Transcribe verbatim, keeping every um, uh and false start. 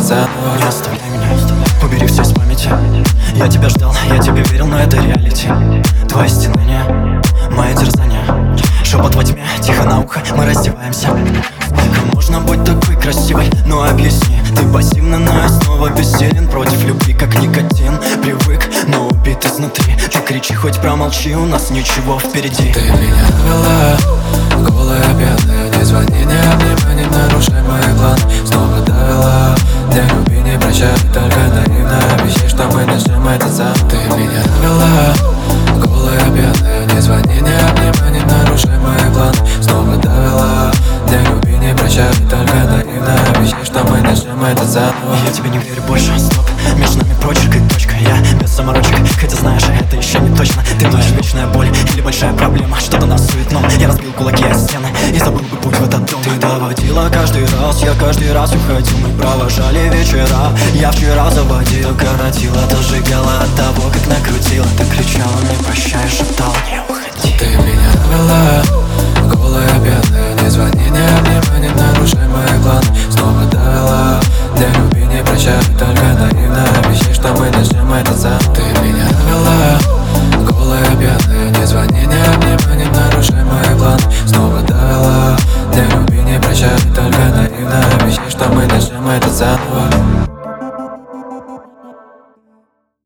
заново. Не оставляй меня, убери все из памяти. Я тебя ждал, я тебе верил, но это реалити. Твои стенания, мои терзания. Шепот во тьме, тихо на ухо, мы раздеваемся. Как можно быть такой красивой? Ну объясни. Ты пассивна, но я снова бессилен против любви, как никотин. Привык, но убит изнутри. Ты кричи, хоть промолчи, у нас ничего впереди. Ты меня довела, голая, пьяная. Не звони, не обнимай, не нарушай мои планы. Снова довела, не люби, не прощай. Только наивно обещай, что мы начнем это заново. Ты меня довела, голая, пьяная. Не звони, не обнимай, не нарушай мои планы. Снова довела, не люби, не прощай. Только наивно обещай, что мы начнем это заново. Я тебе не верю больше, стоп. Между нами прочерк и точка. Я без заморочек, хотя знаешь, это еще не точно. Ты моя вечная боль или большая проблема. Что-то нас суетном, я разбил кулаки о стены и забыл бы путь в этот дом. Ты доводила каждый раз, я каждый раз уходил. Мы провожали вечера, я вчера заводил. Коротила, дожигала от того, как накрутила. Ты кричала, не прощай, шептала, не уходи. Ты меня довела, голая, пьяная. Не звони, не обнимай, не нарушай мои планы. Снова довела, не люби, не прощай. Только наивно обещай, что мы начнем это заново. Ты меня довела, голая, пьяная. Не звони, не обнимай, не нарушай мои планы. Снова довела, не люби, не прощай. Только наивно обещай, что мы начнем это заново.